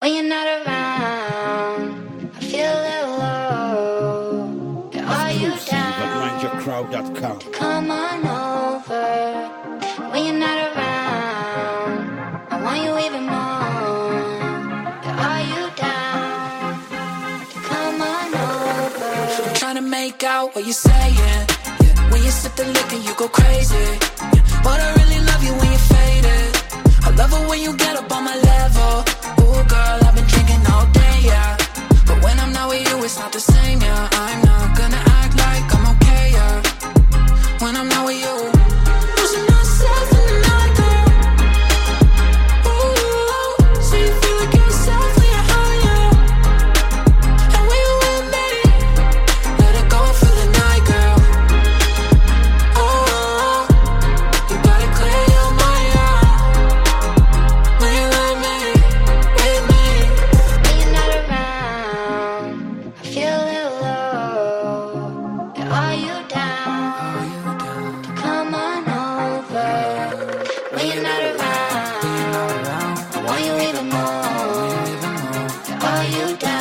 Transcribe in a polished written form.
When you're not around, I feel a little low. Are you down to come on over? When you're not around, I want you even more. Are you down to come on over? I'm trying to make out what you're saying. Yeah. When you sip the liquor, you go crazy. Yeah. But I really love you when you're faded. I love it when you get up on my level. Ooh, girl, I've been drinking all day, yeah. But when I'm not with you, it's not the same, yeah. I'm not gonna act like I'm okay, yeah. When I'm not with you, losing myself in the night, girl. Ooh, so you feel like yourself when you're higher. And when you're with me, let it go for the night, girl. Oh, you gotta clear your mind, yeah. When you're with me, with me. When you're not around, I feel a little low. Are you down to come on over? When you're not around, I want you even more. Are you down?